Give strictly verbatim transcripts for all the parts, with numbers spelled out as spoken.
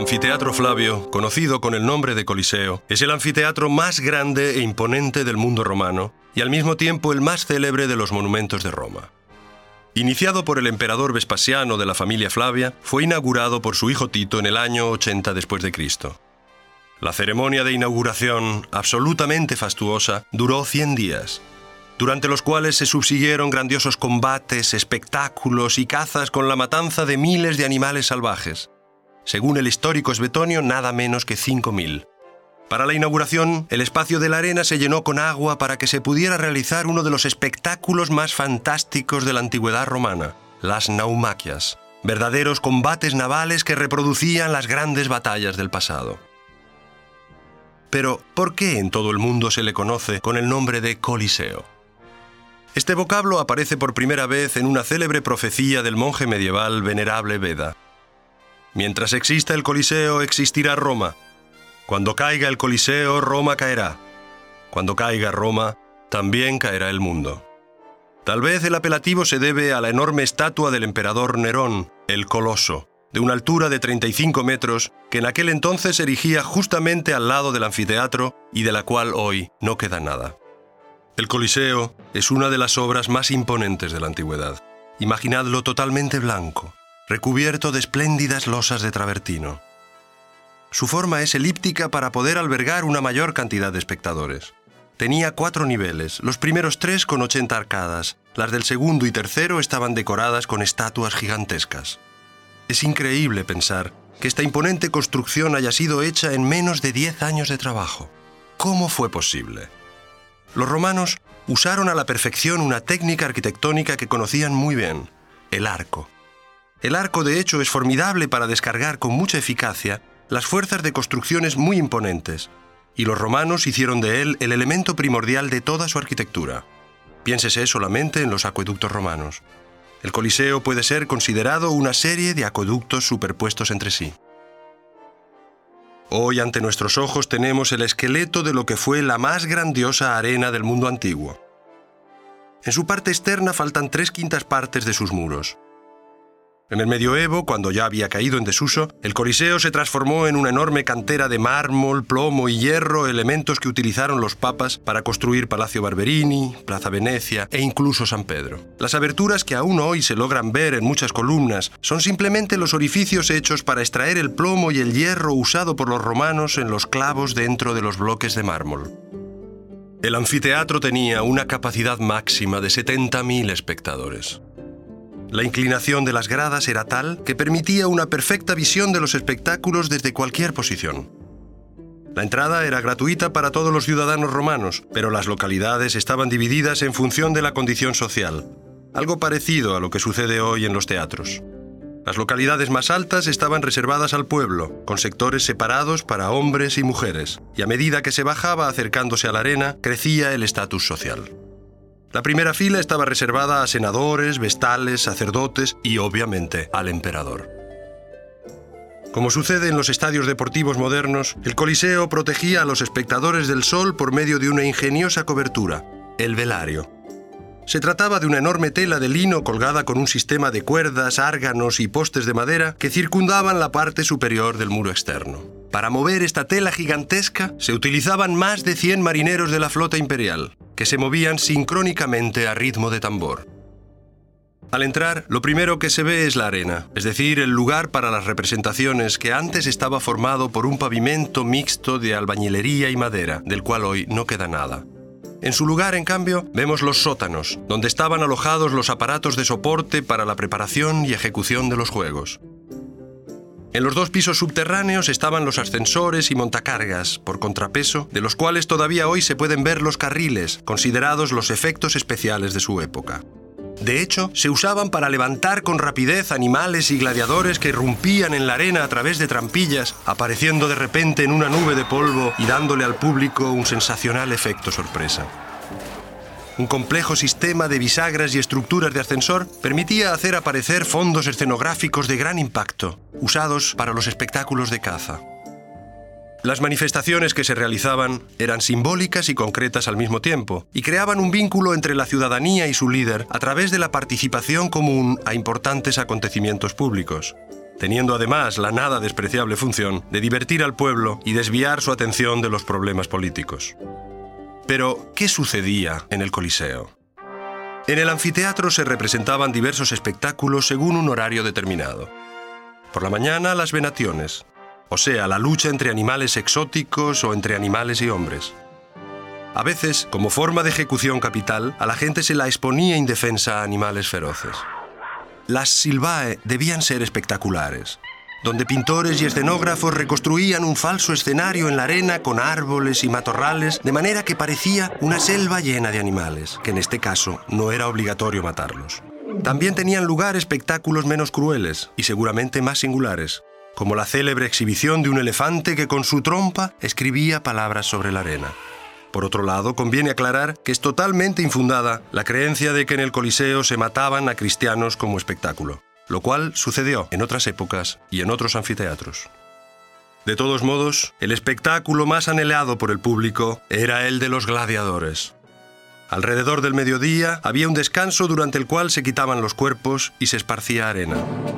anfiteatro Flavio, conocido con el nombre de Coliseo, es el anfiteatro más grande e imponente del mundo romano y al mismo tiempo el más célebre de los monumentos de Roma. Iniciado por el emperador Vespasiano de la familia Flavia, fue inaugurado por su hijo Tito en el año ochenta después de Cristo. La ceremonia de inauguración, absolutamente fastuosa, duró cien días, durante los cuales se subsiguieron grandiosos combates, espectáculos y cazas con la matanza de miles de animales salvajes. Según el histórico Svetonio, nada menos que cinco mil. Para la inauguración, el espacio de la arena se llenó con agua para que se pudiera realizar uno de los espectáculos más fantásticos de la antigüedad romana, las naumaquias, verdaderos combates navales que reproducían las grandes batallas del pasado. Pero, ¿por qué en todo el mundo se le conoce con el nombre de Coliseo? Este vocablo aparece por primera vez en una célebre profecía del monje medieval venerable Beda. Mientras exista el Coliseo, existirá Roma. Cuando caiga el Coliseo, Roma caerá. Cuando caiga Roma, también caerá el mundo. Tal vez el apelativo se debe a la enorme estatua del emperador Nerón, el Coloso, de una altura de treinta y cinco metros, que en aquel entonces se erigía justamente al lado del anfiteatro y de la cual hoy no queda nada. El Coliseo es una de las obras más imponentes de la antigüedad. Imaginadlo totalmente blanco, recubierto de espléndidas losas de travertino. Su forma es elíptica para poder albergar una mayor cantidad de espectadores. Tenía cuatro niveles, los primeros tres con ochenta arcadas, las del segundo y tercero estaban decoradas con estatuas gigantescas. Es increíble pensar que esta imponente construcción haya sido hecha en menos de diez años de trabajo. ¿Cómo fue posible? Los romanos usaron a la perfección una técnica arquitectónica que conocían muy bien, el arco. El arco, de hecho, es formidable para descargar con mucha eficacia las fuerzas de construcciones muy imponentes, y los romanos hicieron de él el elemento primordial de toda su arquitectura. Piénsese solamente en los acueductos romanos. El Coliseo puede ser considerado una serie de acueductos superpuestos entre sí. Hoy ante nuestros ojos tenemos el esqueleto de lo que fue la más grandiosa arena del mundo antiguo. En su parte externa faltan tres quintas partes de sus muros. En el medioevo, cuando ya había caído en desuso, el Coliseo se transformó en una enorme cantera de mármol, plomo y hierro, elementos que utilizaron los papas para construir Palacio Barberini, Plaza Venecia e incluso San Pedro. Las aberturas que aún hoy se logran ver en muchas columnas son simplemente los orificios hechos para extraer el plomo y el hierro usado por los romanos en los clavos dentro de los bloques de mármol. El anfiteatro tenía una capacidad máxima de setenta mil espectadores. La inclinación de las gradas era tal que permitía una perfecta visión de los espectáculos desde cualquier posición. La entrada era gratuita para todos los ciudadanos romanos, pero las localidades estaban divididas en función de la condición social, algo parecido a lo que sucede hoy en los teatros. Las localidades más altas estaban reservadas al pueblo, con sectores separados para hombres y mujeres, y a medida que se bajaba acercándose a la arena, crecía el estatus social. La primera fila estaba reservada a senadores, vestales, sacerdotes y, obviamente, al emperador. Como sucede en los estadios deportivos modernos, el Coliseo protegía a los espectadores del sol por medio de una ingeniosa cobertura, el velario. Se trataba de una enorme tela de lino colgada con un sistema de cuerdas, árganos y postes de madera que circundaban la parte superior del muro externo. Para mover esta tela gigantesca se utilizaban más de cien marineros de la flota imperial, que se movían sincrónicamente a ritmo de tambor. Al entrar, lo primero que se ve es la arena, es decir, el lugar para las representaciones que antes estaba formado por un pavimento mixto de albañilería y madera, del cual hoy no queda nada. En su lugar, en cambio, vemos los sótanos, donde estaban alojados los aparatos de soporte para la preparación y ejecución de los juegos. En los dos pisos subterráneos estaban los ascensores y montacargas, por contrapeso, de los cuales todavía hoy se pueden ver los carriles, considerados los efectos especiales de su época. De hecho, se usaban para levantar con rapidez animales y gladiadores que irrumpían en la arena a través de trampillas, apareciendo de repente en una nube de polvo y dándole al público un sensacional efecto sorpresa. Un complejo sistema de bisagras y estructuras de ascensor permitía hacer aparecer fondos escenográficos de gran impacto, usados para los espectáculos de caza. Las manifestaciones que se realizaban eran simbólicas y concretas al mismo tiempo, y creaban un vínculo entre la ciudadanía y su líder a través de la participación común a importantes acontecimientos públicos. teniendo además la nada despreciable función de divertir al pueblo y desviar su atención de los problemas políticos. Pero, ¿qué sucedía en el Coliseo? En el anfiteatro se representaban diversos espectáculos según un horario determinado. Por la mañana, las venaciones, o sea, la lucha entre animales exóticos o entre animales y hombres. A veces, como forma de ejecución capital, a la gente se la exponía indefensa a animales feroces. Las silvae debían ser espectaculares, donde pintores y escenógrafos reconstruían un falso escenario en la arena con árboles y matorrales, de manera que parecía una selva llena de animales, que en este caso no era obligatorio matarlos. También tenían lugar espectáculos menos crueles y seguramente más singulares, como la célebre exhibición de un elefante que con su trompa escribía palabras sobre la arena. Por otro lado, conviene aclarar que es totalmente infundada la creencia de que en el Coliseo se mataban a cristianos como espectáculo, lo cual sucedió en otras épocas y en otros anfiteatros. De todos modos, el espectáculo más anhelado por el público era el de los gladiadores. Alrededor del mediodía había un descanso durante el cual se quitaban los cuerpos y se esparcía arena.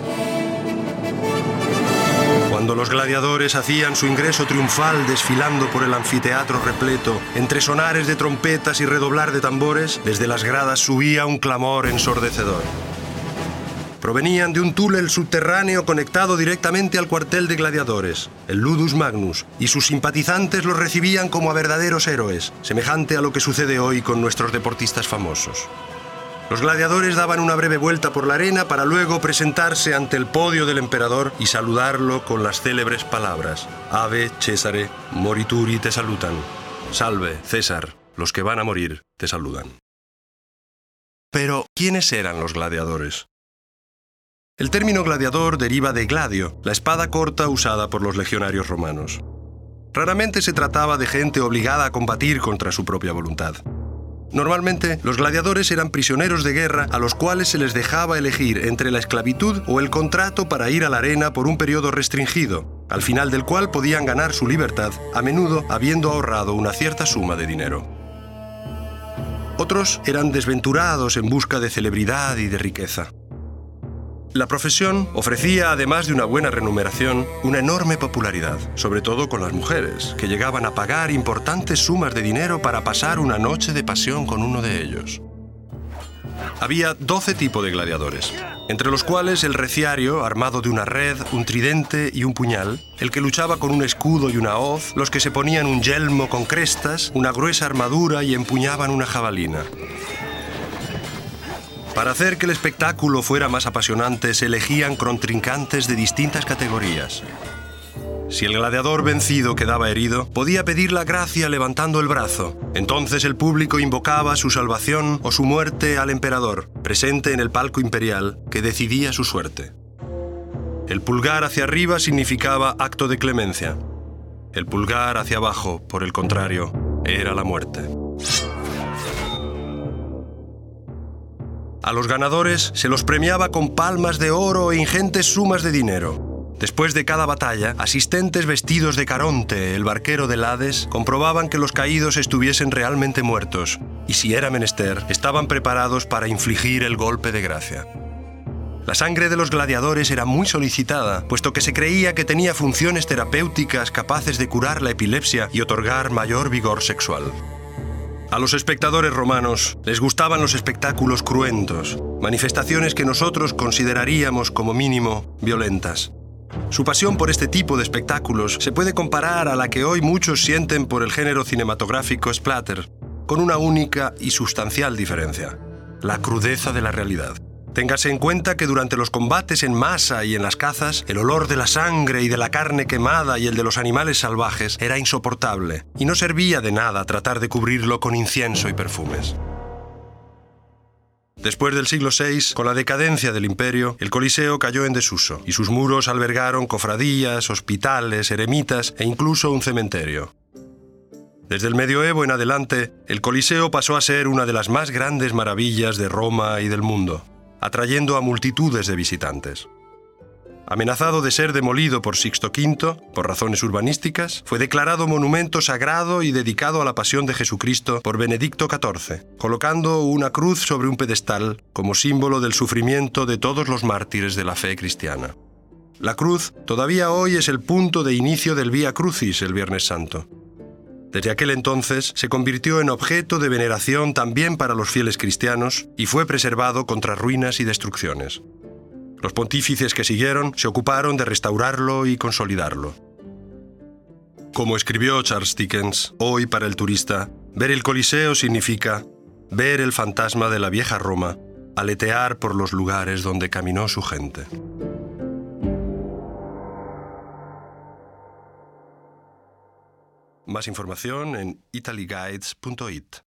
Cuando los gladiadores hacían su ingreso triunfal desfilando por el anfiteatro repleto, entre sonares de trompetas y redoblar de tambores, desde las gradas subía un clamor ensordecedor. Provenían de un túnel subterráneo conectado directamente al cuartel de gladiadores, el Ludus Magnus, y sus simpatizantes los recibían como a verdaderos héroes, semejante a lo que sucede hoy con nuestros deportistas famosos. Los gladiadores daban una breve vuelta por la arena para luego presentarse ante el podio del emperador y saludarlo con las célebres palabras: Ave Cesare, morituri te salutan. Salve, César, los que van a morir te saludan. Pero, ¿quiénes eran los gladiadores? El término gladiador deriva de gladio, la espada corta usada por los legionarios romanos. Raramente se trataba de gente obligada a combatir contra su propia voluntad. Normalmente, los gladiadores eran prisioneros de guerra a los cuales se les dejaba elegir entre la esclavitud o el contrato para ir a la arena por un periodo restringido, al final del cual podían ganar su libertad, a menudo habiendo ahorrado una cierta suma de dinero. Otros eran desventurados en busca de celebridad y de riqueza. La profesión ofrecía, además de una buena remuneración, una enorme popularidad, sobre todo con las mujeres, que llegaban a pagar importantes sumas de dinero para pasar una noche de pasión con uno de ellos. Había doce tipos de gladiadores, entre los cuales el reciario, armado de una red, un tridente y un puñal, el que luchaba con un escudo y una hoz, los que se ponían un yelmo con crestas, una gruesa armadura y empuñaban una jabalina. Para hacer que el espectáculo fuera más apasionante, se elegían contrincantes de distintas categorías. Si el gladiador vencido quedaba herido, podía pedir la gracia levantando el brazo. Entonces el público invocaba su salvación o su muerte al emperador, presente en el palco imperial, que decidía su suerte. El pulgar hacia arriba significaba acto de clemencia. El pulgar hacia abajo, por el contrario, era la muerte. A los ganadores se los premiaba con palmas de oro e ingentes sumas de dinero. Después de cada batalla, asistentes vestidos de Caronte, el barquero del Hades, comprobaban que los caídos estuviesen realmente muertos, y si era menester, estaban preparados para infligir el golpe de gracia. La sangre de los gladiadores era muy solicitada, puesto que se creía que tenía funciones terapéuticas capaces de curar la epilepsia y otorgar mayor vigor sexual. A los espectadores romanos les gustaban los espectáculos cruentos, manifestaciones que nosotros consideraríamos como mínimo violentas. Su pasión por este tipo de espectáculos se puede comparar a la que hoy muchos sienten por el género cinematográfico splatter, con una única y sustancial diferencia: la crudeza de la realidad. Téngase en cuenta que durante los combates en masa y en las cazas, el olor de la sangre y de la carne quemada y el de los animales salvajes era insoportable, y no servía de nada tratar de cubrirlo con incienso y perfumes. Después del siglo sexto, con la decadencia del imperio, el Coliseo cayó en desuso, y sus muros albergaron cofradías, hospitales, eremitas e incluso un cementerio. Desde el medioevo en adelante, el Coliseo pasó a ser una de las más grandes maravillas de Roma y del mundo, atrayendo a multitudes de visitantes. Amenazado de ser demolido por Sixto quinto, por razones urbanísticas, fue declarado monumento sagrado y dedicado a la pasión de Jesucristo por Benedicto catorce, colocando una cruz sobre un pedestal como símbolo del sufrimiento de todos los mártires de la fe cristiana. La cruz todavía hoy es el punto de inicio del Vía Crucis el Viernes Santo. Desde aquel entonces se convirtió en objeto de veneración también para los fieles cristianos y fue preservado contra ruinas y destrucciones. Los pontífices que siguieron se ocuparon de restaurarlo y consolidarlo. Como escribió Charles Dickens, hoy para el turista, ver el Coliseo significa ver el fantasma de la vieja Roma aletear por los lugares donde caminó su gente. Más información en italyguides punto it.